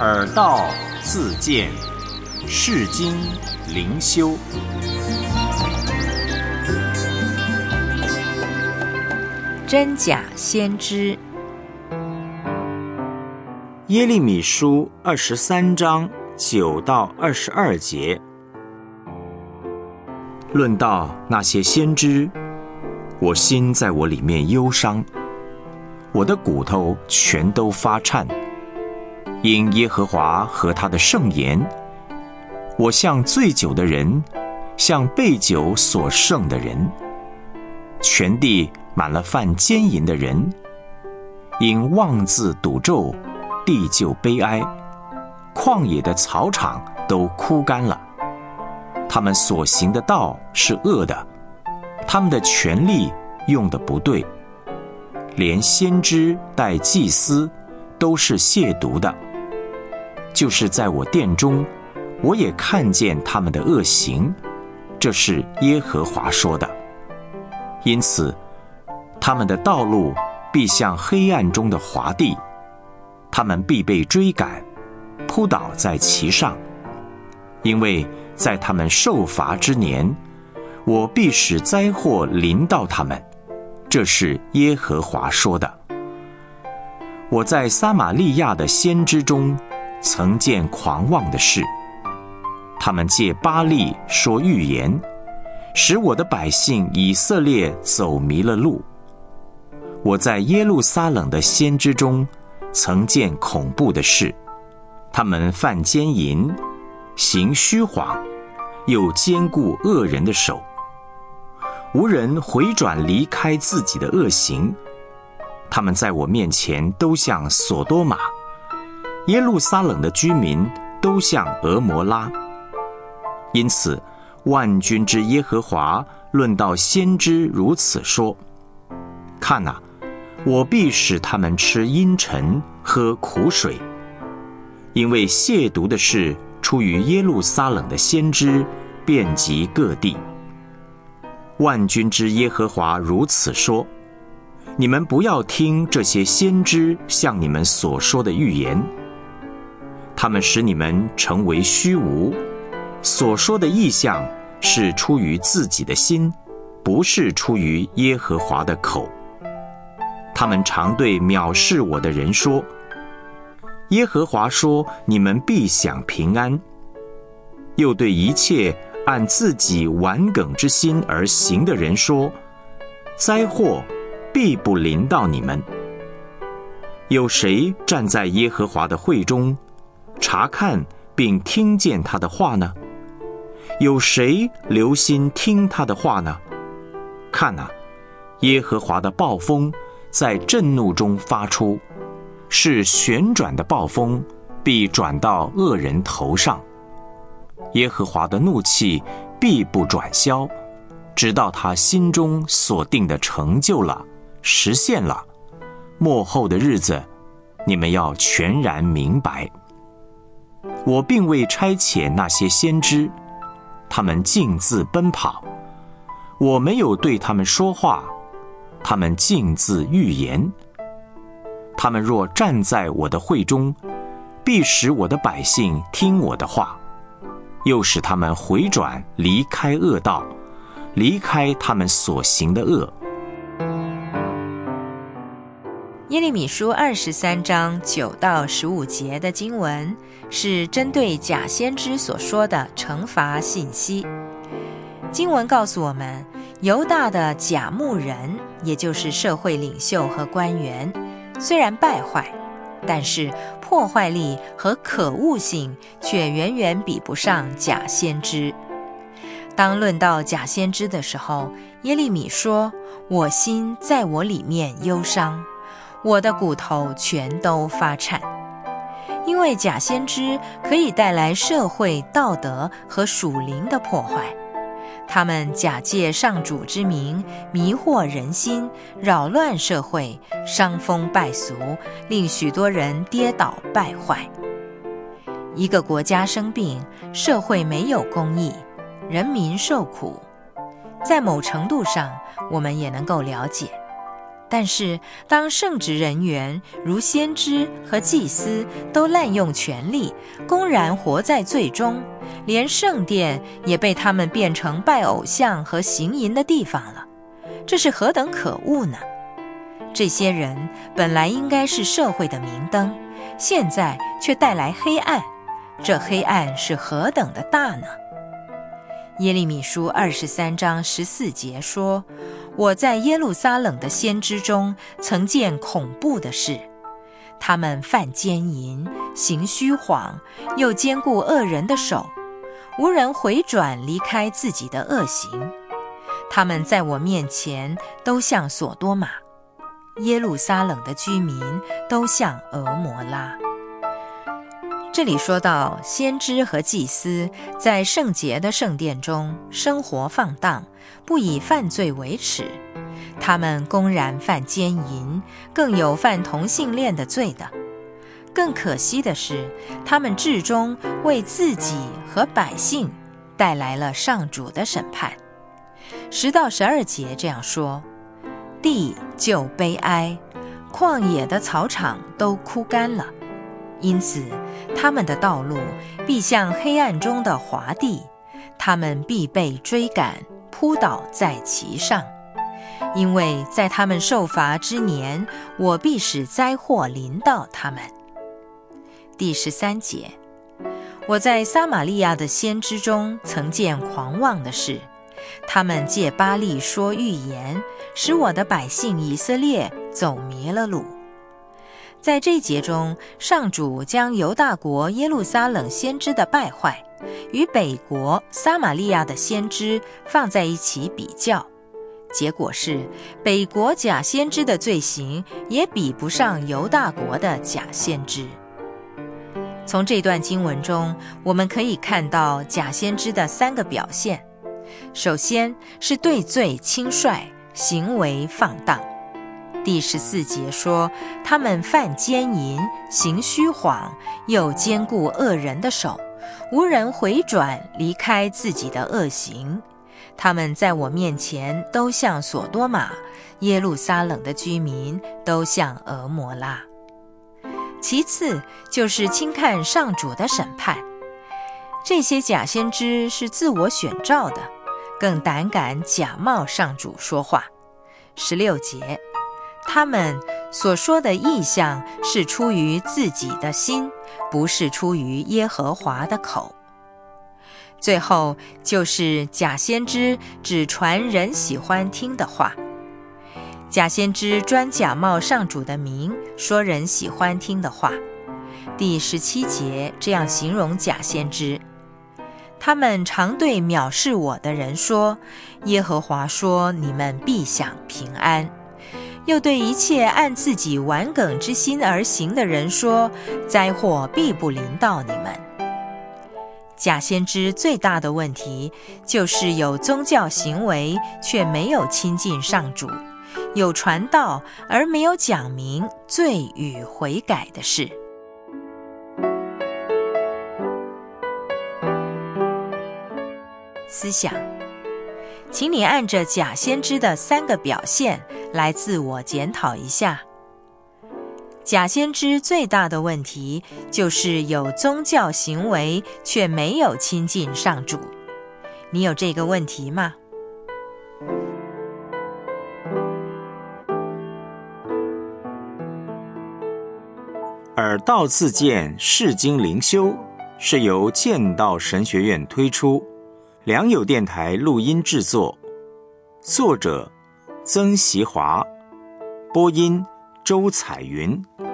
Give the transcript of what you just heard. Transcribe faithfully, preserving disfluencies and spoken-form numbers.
耳道自见，世经灵修。 真假先知。 耶利米书二十三章九到二十二节，论到那些先知，我心在我里面忧伤，我的骨头全都发颤，因耶和华和他的圣言，我像醉酒的人，像被酒所胜的人，全地满了犯奸淫的人，因妄自赌咒，地就悲哀，旷野的草场都枯干了。他们所行的道是恶的，他们的权力用的不对，连先知带祭司都是亵渎的。就是在我殿中，我也看见他们的恶行，这是耶和华说的。因此他们的道路必像黑暗中的滑地，他们必被追赶，扑倒在其上。因为在他们受罚之年，我必使灾祸临到他们，这是耶和华说的。我在撒玛利亚的先知中曾见狂妄的事，他们借巴力说预言，使我的百姓以色列走迷了路。我在耶路撒冷的先知中曾见恐怖的事，他们犯奸淫，行虚谎，又坚固恶人的手，无人回转离开自己的恶行。他们在我面前都像所多玛，耶路撒冷的居民都像俄摩拉。因此万军之耶和华论到先知如此说：看哪，我必使他们吃阴沉，喝苦水，因为亵渎的事出于耶路撒冷的先知，遍及各地。万军之耶和华如此说：你们不要听这些先知向你们所说的预言，他们使你们成为虚无，所说的异象是出于自己的心，不是出于耶和华的口。他们常对藐视我的人说：耶和华说你们必享平安，又对一切按自己顽梗之心而行的人说：灾祸必不临到你们。有谁站在耶和华的会中查看并听见他的话呢？有谁留心听他的话呢？看啊，耶和华的暴风在震怒中发出，是旋转的暴风，必转到恶人头上。耶和华的怒气必不转消，直到他心中所定的成就了，实现了。末后的日子，你们要全然明白。我并未差遣那些先知，他们径自奔跑，我没有对他们说话，他们径自预言。他们若站在我的会中，必使我的百姓听我的话，又使他们回转离开恶道，离开他们所行的恶。 耶利米书二十三章九到十五节的经文是针对假先知所说的惩罚信息。经文告诉我们，犹大的假牧人，也就是社会领袖和官员，虽然败坏，但是破坏力和可恶性却远远比不上假先知。当论到假先知的时候，耶利米说：我心在我里面忧伤，我的骨头全都发颤。因为假先知可以带来社会道德和属灵的破坏，他们假借上主之名迷惑人心，扰乱社会，伤风败俗，令许多人跌倒败坏。一个国家生病，社会没有公义，人民受苦，在某程度上我们也能够了解， 但是当圣职人员如先知和祭司都滥用权力，公然活在罪中，连圣殿也被他们变成拜偶像和行淫的地方了，这是何等可恶呢？这些人本来应该是社会的明灯，现在却带来黑暗，这黑暗是何等的大呢？耶利米书二十三章十四节说，我在耶路撒冷的先知中曾见恐怖的事，他们犯奸淫，行虚谎，又兼顾恶人的手，无人回转离开自己的恶行。他们在我面前都像索多玛，耶路撒冷的居民都像俄摩拉。这里说到先知和祭司在圣洁的圣殿中生活放荡，不以犯罪为耻，他们公然犯奸淫，更有犯同性恋的罪的。更可惜的是，他们至终为自己和百姓带来了上主的审判。十到十二节这样说，地就悲哀，旷野的草场都枯干了，因此他们的道路必像黑暗中的滑地，他们必被追赶，扑倒在其上。因为在他们受罚之年，我必使灾祸临到他们。第十三节，我在撒玛利亚的先知中曾见狂妄的事，他们借巴力说预言，使我的百姓以色列走迷了路。在这一节中，上主将犹大国耶路撒冷先知的败坏与北国撒玛利亚的先知放在一起比较，结果是北国假先知的罪行也比不上犹大国的假先知。从这段经文中，我们可以看到假先知的三个表现。首先是对罪轻率，行为放荡。第十四节说，他们犯奸淫，行虚谎，又兼顾恶人的手，无人回转离开自己的恶行。他们在我面前都像索多玛，耶路撒冷的居民都像俄摩拉。其次就是轻看上主的审判，这些假先知是自我选召的，更胆敢假冒上主说话。十六节，他们所说的意象是出于自己的心，不是出于耶和华的口。最后就是假先知只传人喜欢听的话，假先知专假冒上主的名，说人喜欢听的话。第十七节这样形容假先知，他们常对藐视我的人说，耶和华说你们必享平安，又对一切按自己顽梗之心而行的人说，灾祸必不临到你们。假先知最大的问题就是有宗教行为却没有亲近上主，有传道而没有讲明罪与悔改的事。思想，请你按着假先知的三个表现来自我检讨一下。假先知最大的问题就是有宗教行为却没有亲近上主。你有这个问题吗？ 耳道自荐释经灵修是由剑道神学院推出，良友电台录音制作，作者曾习华，播音周彩云。